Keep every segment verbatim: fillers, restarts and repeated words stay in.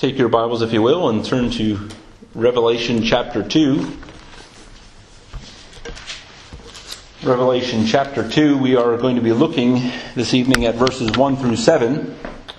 Take your Bibles, if you will, and turn to Revelation chapter two. Revelation chapter two, we are going to be looking this evening at verses one through seven.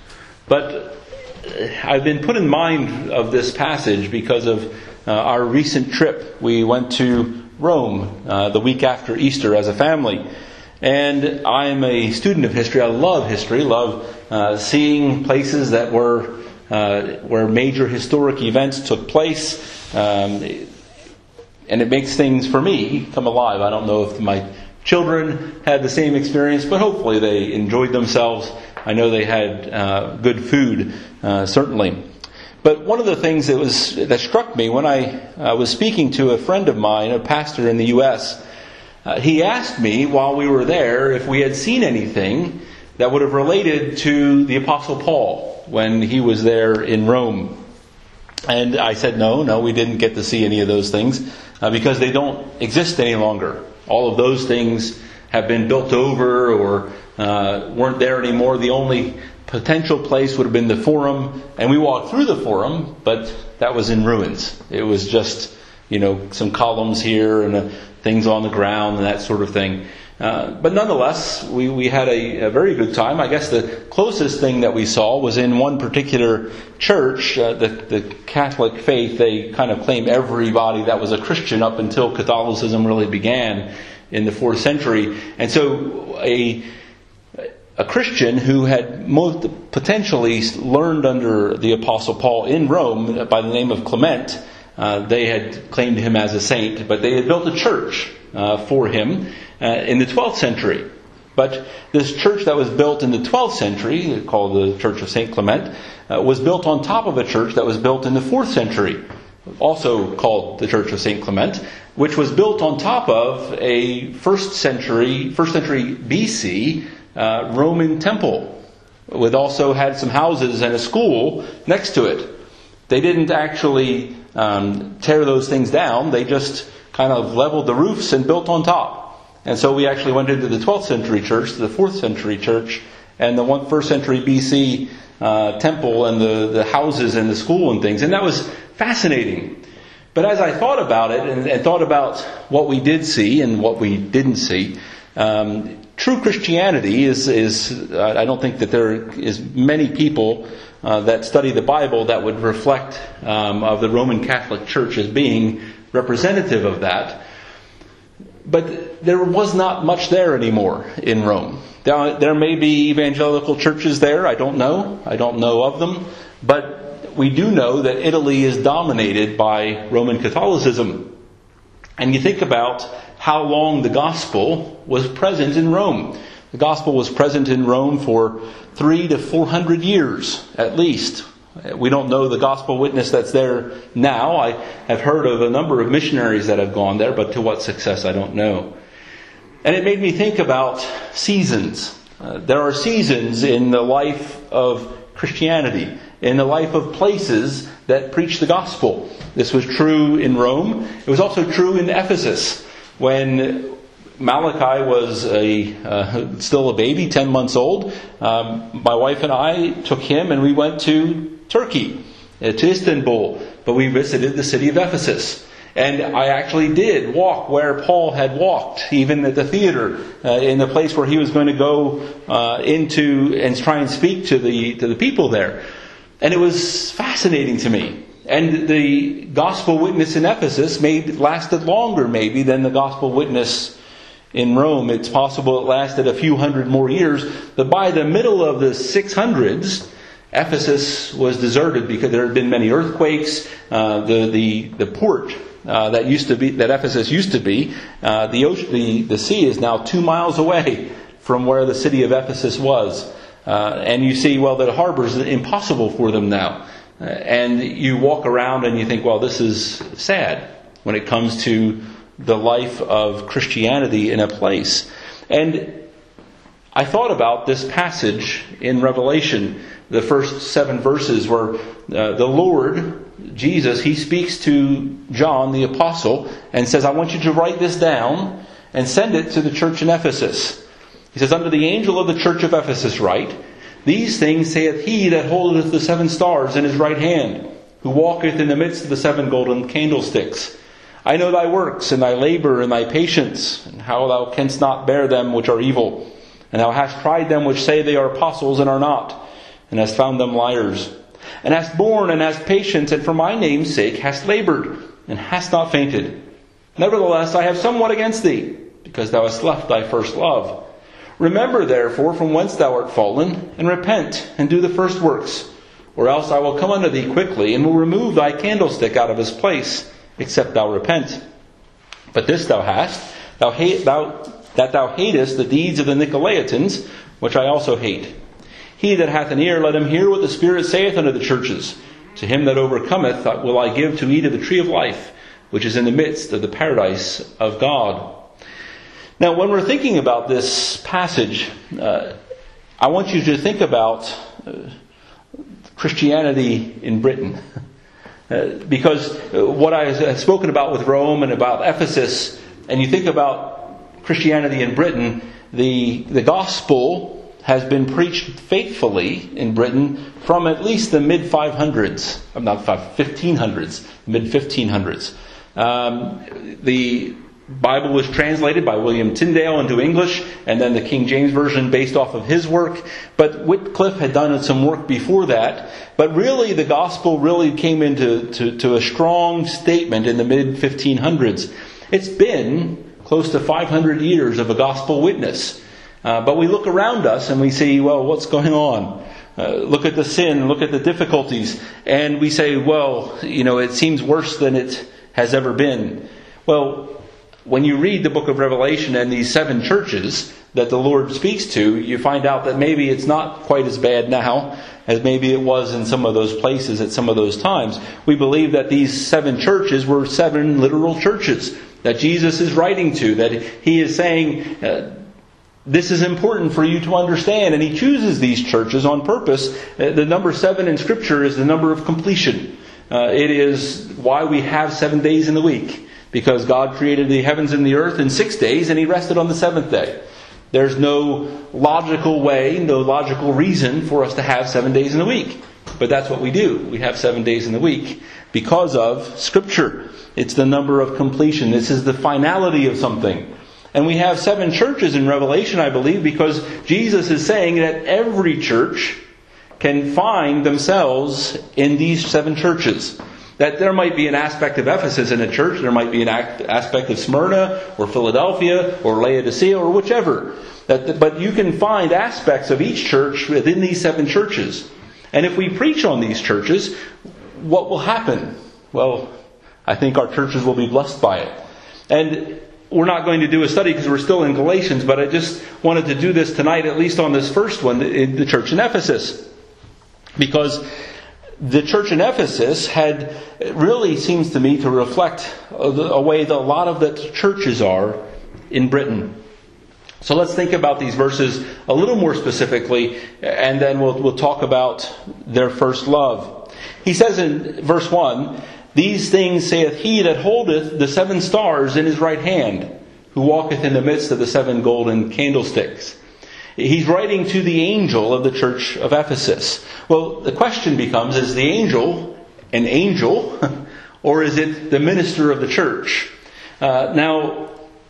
But I've been put in mind of this passage because of uh, our recent trip. We went to Rome uh, the week after Easter as a family. And I'm a student of history. I love history, love uh, seeing places that were uh, where major historic events took place. Um, and it makes things, for me, come alive. I don't know if my children had the same experience, but hopefully they enjoyed themselves. I know they had uh, good food, uh, certainly. But one of the things that was that struck me when I uh, was speaking to a friend of mine, a pastor in the U S, uh, he asked me while we were there if we had seen anything that would have related to the Apostle Paul when he was there in Rome. And I said, no, no, we didn't get to see any of those things uh, because they don't exist any longer. All of those things have been built over or uh, weren't there anymore. The only potential place would have been the Forum, and we walked through the Forum, but that was in ruins. It was just, you know, some columns here and uh, things on the ground and that sort of thing. Uh, but nonetheless, we, we had a, a very good time. I guess the closest thing that we saw was in one particular church, uh, the, the Catholic faith. They kind of claim everybody that was a Christian up until Catholicism really began in the fourth century. And so a a Christian who had most potentially learned under the Apostle Paul in Rome by the name of Clement, uh, they had claimed him as a saint, but they had built a church uh, for him uh, in the twelfth century. But this church that was built in the twelfth century, called the Church of Saint Clement, uh, was built on top of a church that was built in the fourth century, also called the Church of Saint Clement, which was built on top of a first century, first century B C uh, Roman temple, with also had some houses and a school next to it. They didn't actually um, tear those things down. They just kind of leveled the roofs and built on top. And so we actually went into the twelfth century church, the fourth century church, and the one first century B C uh, temple and the, the houses and the school and things. And that was fascinating. But as I thought about it and, and thought about what we did see and what we didn't see, um, true Christianity is, is I don't think that there is many people uh, that study the Bible that would reflect um, of the Roman Catholic Church as being representative of that. But there was not much there anymore in Rome. There, there may be evangelical churches there. I don't know. I don't know of them. But we do know that Italy is dominated by Roman Catholicism. And you think about how long the gospel was present in Rome. The gospel was present in Rome for three to four hundred years, at least. We don't know the gospel witness that's there now. I have heard of a number of missionaries that have gone there, but to what success I don't know. And it made me think about seasons. Uh, there are seasons in the life of Christianity, in the life of places that preach the gospel. This was true in Rome. It was also true in Ephesus. When Malachi was a uh, still a baby, ten months old, um, my wife and I took him and we went to Turkey, uh, to Istanbul, but we visited the city of Ephesus. And I actually did walk where Paul had walked, even at the theater, uh, in the place where he was going to go uh, into and try and speak to the to the people there. And it was fascinating to me. And the gospel witness in Ephesus may lasted longer maybe than the gospel witness in Rome. It's possible it lasted a few hundred more years. But by the middle of the six hundreds, Ephesus was deserted because there had been many earthquakes. Uh, the the the port uh, that used to be that Ephesus used to be, uh, the ocean, the the sea is now two miles away from where the city of Ephesus was. Uh, and you see, well, the harbor is impossible for them now. Uh, and you walk around and you think, well, this is sad when it comes to the life of Christianity in a place. And I thought about this passage in Revelation, the first seven verses where uh, the Lord, Jesus, he speaks to John the apostle and says, I want you to write this down and send it to the church in Ephesus. He says, unto the angel of the church of Ephesus write, These things saith he that holdeth the seven stars in his right hand, who walketh in the midst of the seven golden candlesticks. I know thy works, and thy labour, and thy patience, and how thou canst not bear them which are evil. And thou hast tried them which say they are apostles, and are not, and hast found them liars. And hast borne, and hast patience, and for my name's sake hast laboured, and hast not fainted. Nevertheless, I have somewhat against thee, because thou hast left thy first love. Remember therefore from whence thou art fallen, and repent, and do the first works. Or else I will come unto thee quickly, and will remove thy candlestick out of his place, except thou repent. But this thou hast, thou hate, thou, that thou hatest the deeds of the Nicolaitans, which I also hate. He that hath an ear, let him hear what the Spirit saith unto the churches. To him that overcometh will I give to eat of the tree of life, which is in the midst of the paradise of God. Now, when we're thinking about this passage, uh, I want you to think about uh, Christianity in Britain. Uh, because what I have spoken about with Rome and about Ephesus, and you think about Christianity in Britain, the, the gospel has been preached faithfully in Britain from at least the mid five hundreds, not five, fifteen hundreds, mid fifteen hundreds. Um, the Bible was translated by William Tyndale into English, and then the King James Version based off of his work. But Wycliffe had done some work before that. But really, the gospel really came into to, to a strong statement in the mid fifteen hundreds. It's been close to five hundred years of a gospel witness. Uh, but we look around us and we see, well, what's going on? Uh, look at the sin, look at the difficulties, and we say, well, you know, it seems worse than it has ever been. Well, when you read the book of Revelation and these seven churches that the Lord speaks to, you find out that maybe it's not quite as bad now as maybe it was in some of those places at some of those times. We believe that these seven churches were seven literal churches that Jesus is writing to, that He is saying, uh, this is important for you to understand, and He chooses these churches on purpose. Uh, the number seven in Scripture is the number of completion. Uh, it is why we have seven days in the week. Because God created the heavens and the earth in six days and He rested on the seventh day. There's no logical way, no logical reason for us to have seven days in the week. But that's what we do. We have seven days in the week because of Scripture. It's the number of completion. This is the finality of something. And we have seven churches in Revelation, I believe, because Jesus is saying that every church can find themselves in these seven churches. That there might be an aspect of Ephesus in a church, there might be an aspect of Smyrna or Philadelphia or Laodicea or whichever. That, but you can find aspects of each church within these seven churches. And if we preach on these churches, what will happen? Well, I think our churches will be blessed by it. And we're not going to do a study because we're still in Galatians, but I just wanted to do this tonight, at least on this first one, the church in Ephesus. Because the church in Ephesus had, really seems to me to reflect a way that a lot of the churches are in Britain. So let's think about these verses a little more specifically, and then we'll, we'll talk about their first love. He says in verse one, these things saith he that holdeth the seven stars in his right hand, who walketh in the midst of the seven golden candlesticks. He's writing to the angel of the church of Ephesus. Well, the question becomes, is the angel an angel, or is it the minister of the church? Uh, now,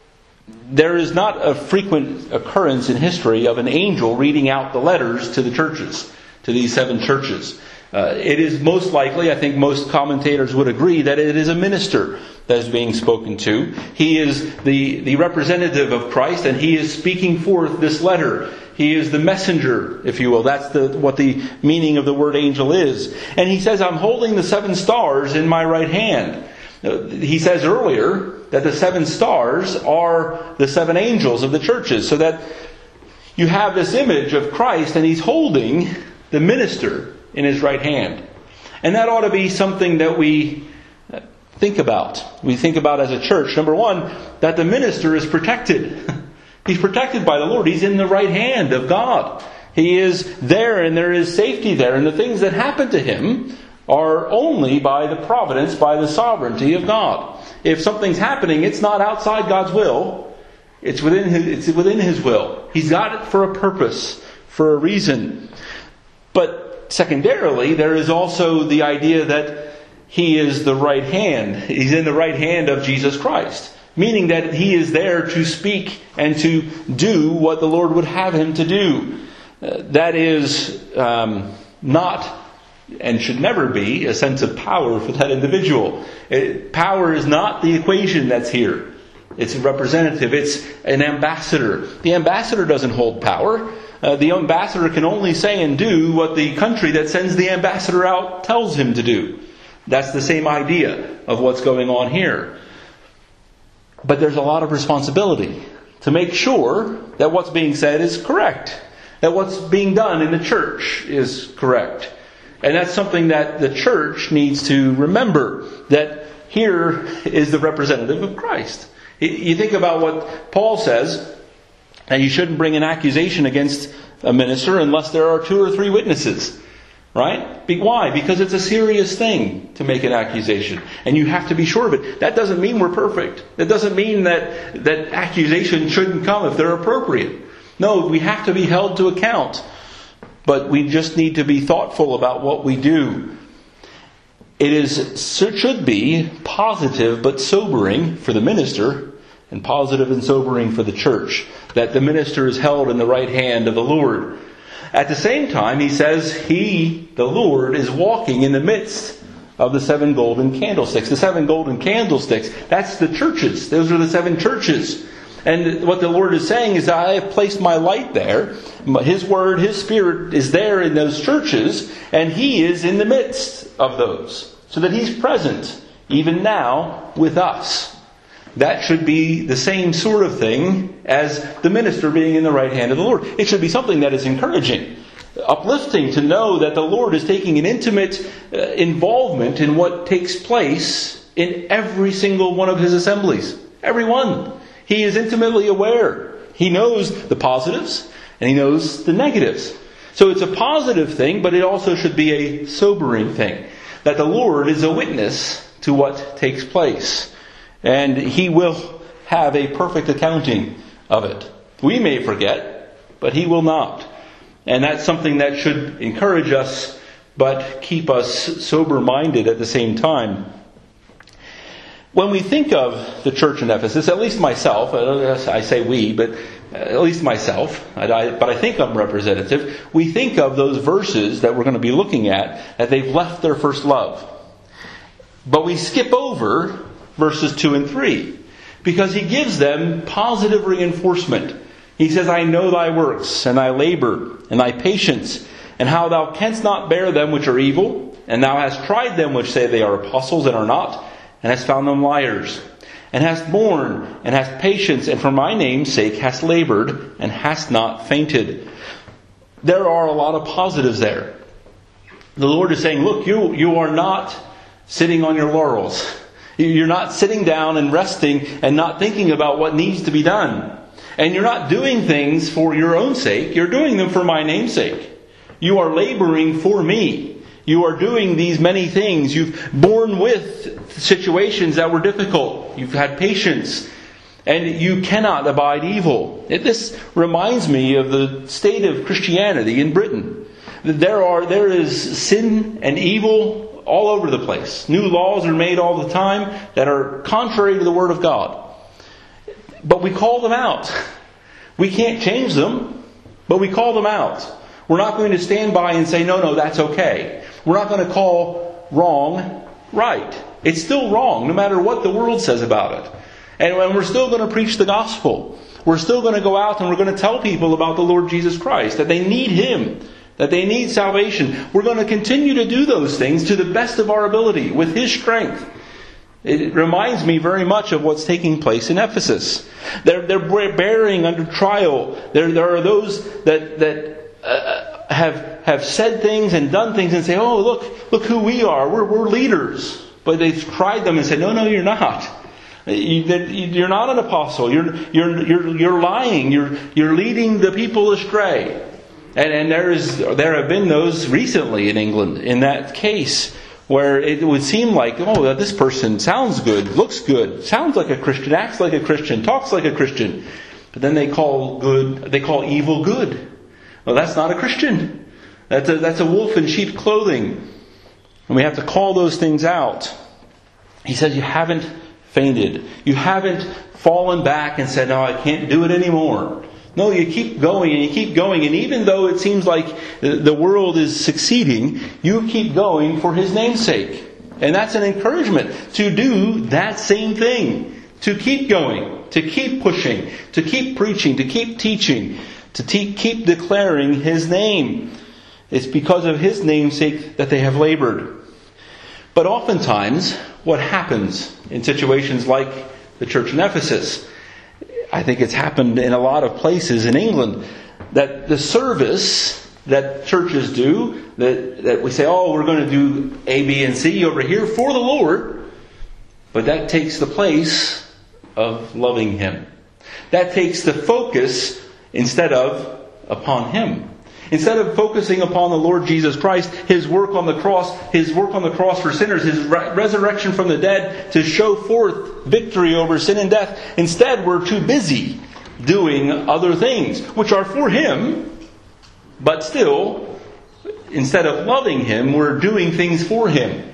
there is not a frequent occurrence in history of an angel reading out the letters to the churches, to these seven churches. Uh, it is most likely, I think most commentators would agree, that it is a minister that is being spoken to. He is the, the representative of Christ, and he is speaking forth this letter. He is the messenger, if you will. That's the, what the meaning of the word angel is. And he says, I'm holding the seven stars in my right hand. He says earlier that the seven stars are the seven angels of the churches. So that you have this image of Christ, and he's holding the minister in his right hand. And that ought to be something that we think about. We think about as a church. Number one, that the minister is protected. He's protected by the Lord. He's in the right hand of God. He is there, and there is safety there. And the things that happen to him are only by the providence, by the sovereignty of God. If something's happening, it's not outside God's will. It's within his, it's within his will. He's got it for a purpose, for a reason. But secondarily, there is also the idea that he is the right hand. He's in the right hand of Jesus Christ. Meaning that he is there to speak and to do what the Lord would have him to do. Uh, that is um, not and should never be a sense of power for that individual. It, power is not the equation that's here. It's a representative. It's an ambassador. The ambassador doesn't hold power. Uh, the ambassador can only say and do what the country that sends the ambassador out tells him to do. That's the same idea of what's going on here. But there's a lot of responsibility to make sure that what's being said is correct. That what's being done in the church is correct. And that's something that the church needs to remember. That here is the representative of Christ. You think about what Paul says, that you shouldn't bring an accusation against a minister unless there are two or three witnesses. Right? Why? Because it's a serious thing to make an accusation. And you have to be sure of it. That doesn't mean we're perfect. That doesn't mean that, that accusations shouldn't come if they're appropriate. No, we have to be held to account. But we just need to be thoughtful about what we do. It is should be positive but sobering for the minister, and positive and sobering for the church, that the minister is held in the right hand of the Lord. At the same time, he says he, the Lord, is walking in the midst of the seven golden candlesticks. The seven golden candlesticks, that's the churches. Those are the seven churches. And what the Lord is saying is, I have placed my light there. His word, His Spirit is there in those churches, and He is in the midst of those. So that He's present, even now, with us. That should be the same sort of thing as the minister being in the right hand of the Lord. It should be something that is encouraging, uplifting to know that the Lord is taking an intimate uh, involvement in what takes place in every single one of His assemblies. Every one. He is intimately aware. He knows the positives and He knows the negatives. So it's a positive thing, but it also should be a sobering thing. That the Lord is a witness to what takes place. And He will have a perfect accounting of it. We may forget, but He will not. And that's something that should encourage us, but keep us sober-minded at the same time. When we think of the church in Ephesus, at least myself, I say we, but at least myself, but I think I'm representative, we think of those verses that we're going to be looking at, that they've left their first love. But we skip over verses two and three, because he gives them positive reinforcement. He says, I know thy works, and thy labor, and thy patience, and how thou canst not bear them which are evil, and thou hast tried them which say they are apostles and are not, and hast found them liars, and hast borne, and hast patience, and for my name's sake hast labored, and hast not fainted. There are a lot of positives there. The Lord is saying, look, you, you are not sitting on your laurels. You're not sitting down and resting and not thinking about what needs to be done. And you're not doing things for your own sake. You're doing them for my name's sake. You are laboring for me. You are doing these many things. You've borne with situations that were difficult. You've had patience. And you cannot abide evil. This reminds me of the state of Christianity in Britain. There are, there is sin and evil all over the place. New laws are made all the time that are contrary to the Word of God. But we call them out. We can't change them, but we call them out. We're not going to stand by and say, no, no, that's okay. We're not going to call wrong right. It's still wrong, no matter what the world says about it. And we're still going to preach the gospel. We're still going to go out and we're going to tell people about the Lord Jesus Christ, that they need Him, that they need salvation. We're going to continue to do those things to the best of our ability, with His strength. It reminds me very much of what's taking place in Ephesus. They're, they're bearing under trial. There, there are those that, that uh, have, have said things and done things and say, oh, look, look who we are. We're, we're leaders. But they've tried them and said, no, no, you're not. You're not an apostle. You're, you're, you're, you're lying. You're, you're leading the people astray. And, and there is there have been those recently in England in that case where it would seem like, oh, this person sounds good, looks good, sounds like a Christian, acts like a Christian, talks like a Christian. But then they call good, they call evil good. Well, that's not a Christian. That's a, that's a wolf in sheep's clothing. And we have to call those things out. He says you haven't fainted. You haven't fallen back and said, no, I can't do it anymore. No, you keep going and you keep going. And even though it seems like the world is succeeding, you keep going for His name's sake. And that's an encouragement to do that same thing. To keep going. To keep pushing. To keep preaching. To keep teaching. To te- keep declaring His name. It's because of His name's sake that they have labored. But oftentimes, what happens in situations like the church in Ephesus, I think it's happened in a lot of places in England, that the service that churches do, that, that we say, oh, we're going to do A, B, and C over here for the Lord, but that takes the place of loving Him. That takes the focus instead of upon Him. Instead of focusing upon the Lord Jesus Christ, His work on the cross, His work on the cross for sinners, His re- resurrection from the dead to show forth victory over sin and death, instead we're too busy doing other things, which are for Him, but still, instead of loving Him, we're doing things for Him.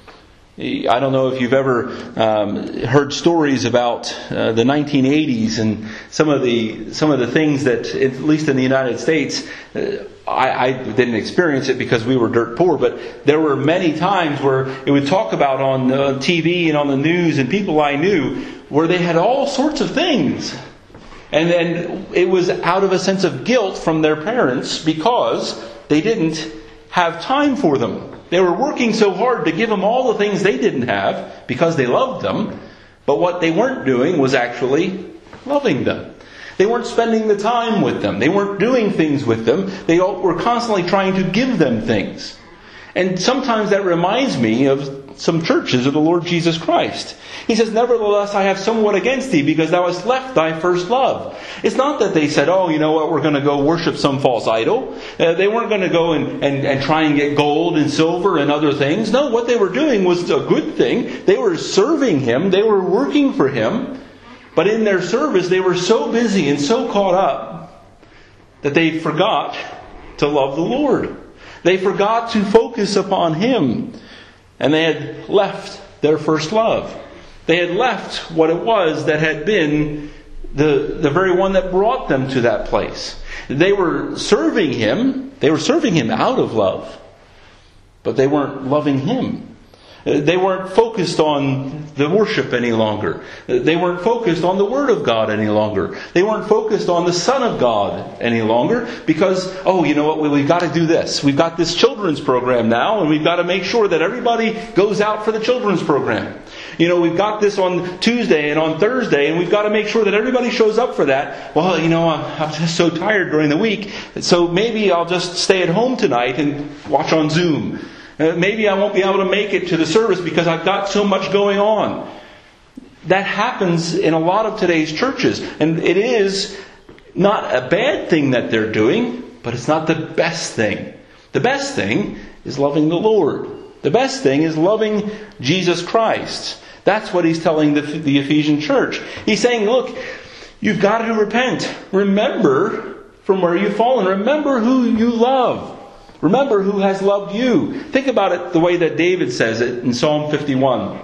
I don't know if you've ever um, heard stories about uh, the nineteen eighties and some of the some of the things that, at least in the United States, uh, I, I didn't experience it because we were dirt poor, but there were many times where it would talk about on uh, T V and on the news and people I knew where they had all sorts of things. And then it was out of a sense of guilt from their parents because they didn't have time for them. They were working so hard to give them all the things they didn't have because they loved them. But what they weren't doing was actually loving them. They weren't spending the time with them. They weren't doing things with them. They all were constantly trying to give them things. And sometimes that reminds me of some churches of the Lord Jesus Christ. He says, nevertheless, I have somewhat against thee, because thou hast left thy first love. It's not that they said, oh, you know what, we're going to go worship some false idol. Uh, they weren't going to go and, and, and try and get gold and silver and other things. No, what they were doing was a good thing. They were serving Him. They were working for Him. But in their service, they were so busy and so caught up that they forgot to love the Lord. They forgot to focus upon Him. And they had left their first love. They had left what it was that had been the, the very one that brought them to that place. They were serving Him. They were serving Him out of love. But they weren't loving Him. They weren't focused on the worship any longer. They weren't focused on the Word of God any longer. They weren't focused on the Son of God any longer because, oh, you know what, we've got to do this. We've got this children's program now, and we've got to make sure that everybody goes out for the children's program. You know, we've got this on Tuesday and on Thursday, and we've got to make sure that everybody shows up for that. Well, you know, I'm, I'm just so tired during the week, so maybe I'll just stay at home tonight and watch on Zoom. Uh, maybe I won't be able to make it to the service because I've got so much going on. That happens in a lot of today's churches. And it is not a bad thing that they're doing, but it's not the best thing. The best thing is loving the Lord. The best thing is loving Jesus Christ. That's what he's telling the, the Ephesian church. He's saying, look, you've got to repent. Remember from where you've fallen. Remember who you love. Remember who has loved you. Think about it the way that David says it in Psalm fifty-one.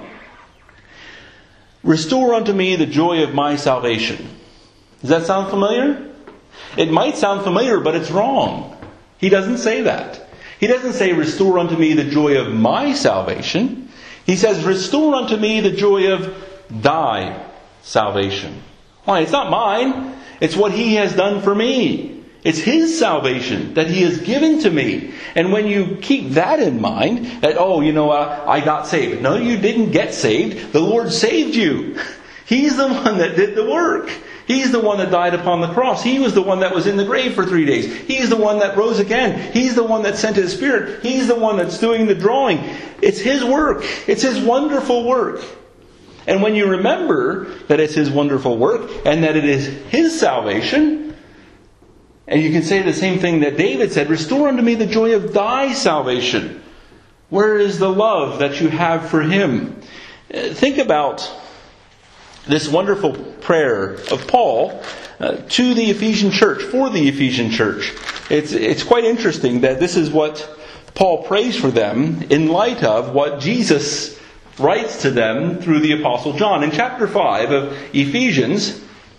Restore unto me the joy of my salvation. Does that sound familiar? It might sound familiar, but it's wrong. He doesn't say that. He doesn't say, restore unto me the joy of my salvation. He says, restore unto me the joy of thy salvation. Why? It's not mine. It's what He has done for me. It's His salvation that He has given to me. And when you keep that in mind, that, oh, you know, uh, I got saved. No, you didn't get saved. The Lord saved you. He's the one that did the work. He's the one that died upon the cross. He was the one that was in the grave for three days. He's the one that rose again. He's the one that sent His Spirit. He's the one that's doing the drawing. It's His work. It's His wonderful work. And when you remember that it's His wonderful work and that it is His salvation, and you can say the same thing that David said, restore unto me the joy of thy salvation. Where is the love that you have for Him? Think about this wonderful prayer of Paul uh, to the Ephesian church, for the Ephesian church. it's, it's quite interesting that this is what Paul prays for them in light of what Jesus writes to them through the Apostle John. In chapter five of Ephesians,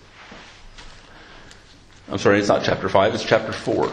I'm sorry, it's not chapter five, it's chapter four.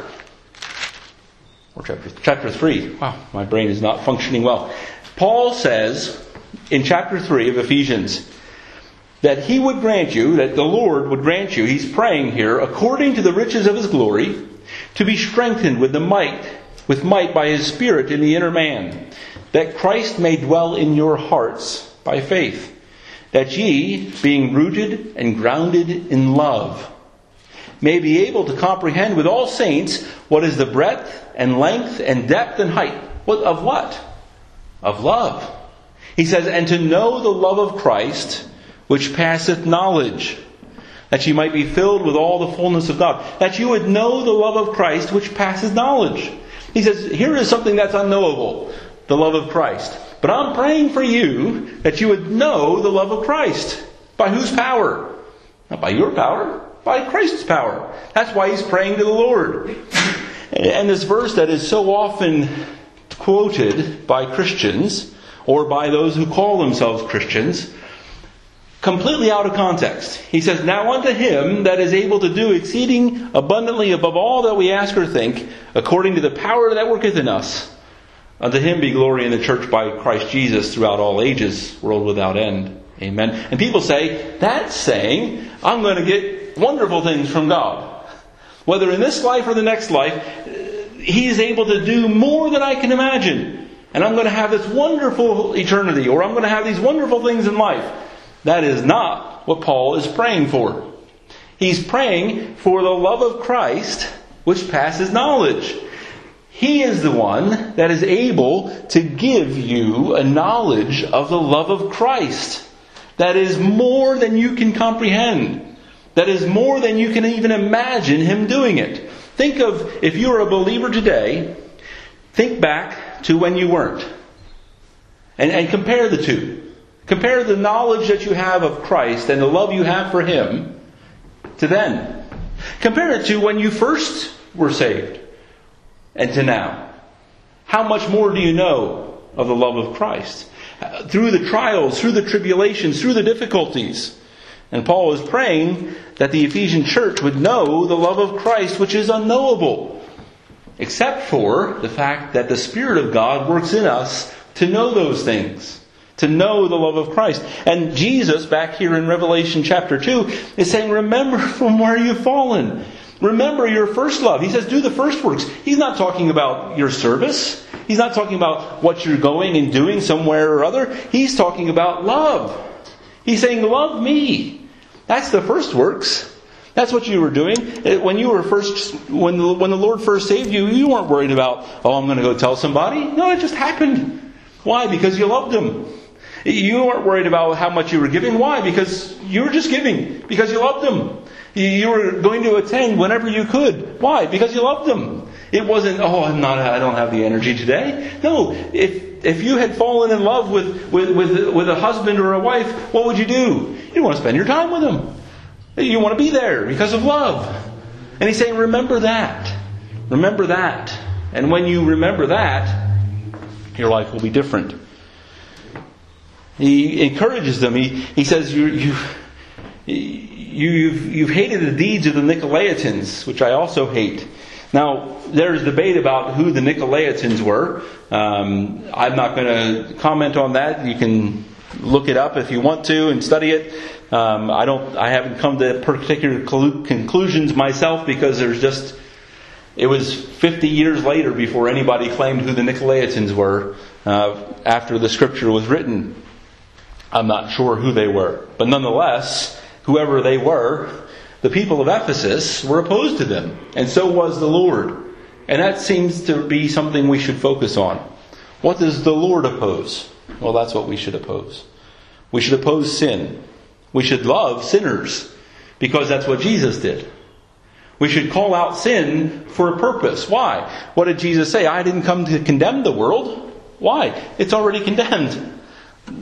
Or chapter, chapter three. Wow, my brain is not functioning well. Paul says in chapter three of Ephesians that he would grant you, that the Lord would grant you, he's praying here, according to the riches of his glory, to be strengthened with the might, with might by his Spirit in the inner man, that Christ may dwell in your hearts by faith, that ye, being rooted and grounded in love, may be able to comprehend with all saints what is the breadth and length and depth and height. What, of what? Of love. He says, and to know the love of Christ, which passeth knowledge, that ye might be filled with all the fullness of God. That you would know the love of Christ, which passes knowledge. He says, here is something that's unknowable, the love of Christ. But I'm praying for you that you would know the love of Christ. By whose power? Not by your power, by Christ's power. That's why he's praying to the Lord. And this verse that is so often quoted by Christians, or by those who call themselves Christians, completely out of context. He says, now unto him that is able to do exceeding abundantly above all that we ask or think, according to the power that worketh in us, unto him be glory in the church by Christ Jesus throughout all ages, world without end. Amen. And people say, that's saying, I'm going to get wonderful things from God. Whether in this life or the next life, he is able to do more than I can imagine. And I'm going to have this wonderful eternity, or I'm going to have these wonderful things in life. That is not what Paul is praying for. He's praying for the love of Christ, which passes knowledge. He is the one that is able to give you a knowledge of the love of Christ. That is more than you can comprehend. That is more than you can even imagine him doing it. Think of, if you're a believer today, think back to when you weren't. And, and compare the two. Compare the knowledge that you have of Christ and the love you have for him to then. Compare it to when you first were saved and to now. How much more do you know of the love of Christ? Through the trials, through the tribulations, through the difficulties. And Paul is praying that the Ephesian church would know the love of Christ, which is unknowable. Except for the fact that the Spirit of God works in us to know those things. To know the love of Christ. And Jesus, back here in Revelation chapter two, is saying, remember from where you've fallen. Remember your first love. He says, do the first works. He's not talking about your service. He's not talking about what you're going and doing somewhere or other. He's talking about love. He's saying, love me. That's the first works. That's what you were doing. When you were first, when the, when the Lord first saved you, you weren't worried about, oh, I'm going to go tell somebody. No, it just happened. Why? Because you loved Him. You weren't worried about how much you were giving. Why? Because you were just giving. Because you loved Him. You were going to attend whenever you could. Why? Because you loved Him. It wasn't, oh, I'm not, I don't have the energy today. No, if if you had fallen in love with, with, with, with a husband or a wife, what would you do? You want to spend your time with them. You want to be there because of love. And He's saying, remember that. Remember that. And when you remember that, your life will be different. He encourages them. He, he says, you, you, you've, you've hated the deeds of the Nicolaitans, which I also hate. Now, there's debate about who the Nicolaitans were. Um, I'm not going to comment on that. You can look it up if you want to and study it. Um, I don't. I haven't come to particular conclusions myself because there's just. It was fifty years later before anybody claimed who the Nicolaitans were. Uh, after the Scripture was written, I'm not sure who they were, but nonetheless, whoever they were, the people of Ephesus were opposed to them, and so was the Lord. And that seems to be something we should focus on. What does the Lord oppose? Well, that's what we should oppose. We should oppose sin. We should love sinners, because that's what Jesus did. We should call out sin for a purpose. Why? What did Jesus say? I didn't come to condemn the world. Why? It's already condemned.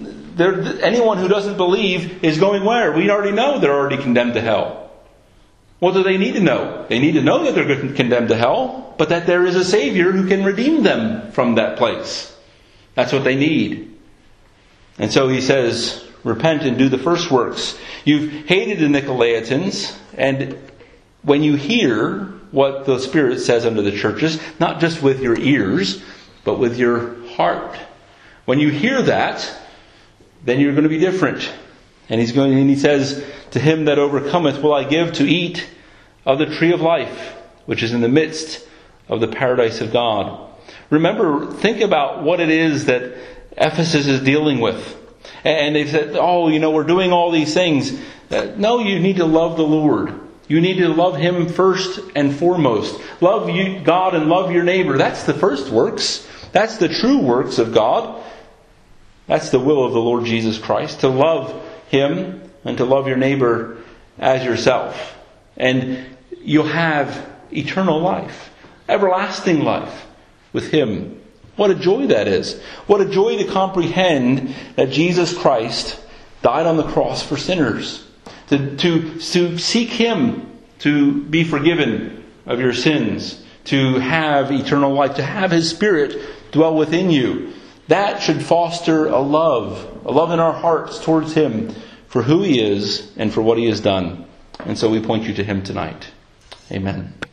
There, anyone who doesn't believe is going where? We already know they're already condemned to hell. What do they need to know? They need to know that they're condemned to hell, but that there is a Savior who can redeem them from that place. That's what they need. And so he says, repent and do the first works. You've hated the Nicolaitans, and when you hear what the Spirit says unto the churches, not just with your ears, but with your heart. When you hear that, then you're going to be different. And he's going, and he says, to him that overcometh will I give to eat of the tree of life, which is in the midst of the paradise of God. Remember, think about what it is that Ephesus is dealing with. And they said, oh, you know, we're doing all these things. No, you need to love the Lord. You need to love Him first and foremost. Love you, God, and love your neighbor. That's the first works. That's the true works of God. That's the will of the Lord Jesus Christ. To love Him and to love your neighbor as yourself. And you'll have eternal life. Everlasting life with Him. What a joy that is. What a joy to comprehend that Jesus Christ died on the cross for sinners. To, to, to seek Him to be forgiven of your sins. To have eternal life. To have His Spirit dwell within you. That should foster a love. A love in our hearts towards Him. For who He is and for what He has done. And so we point you to Him tonight. Amen.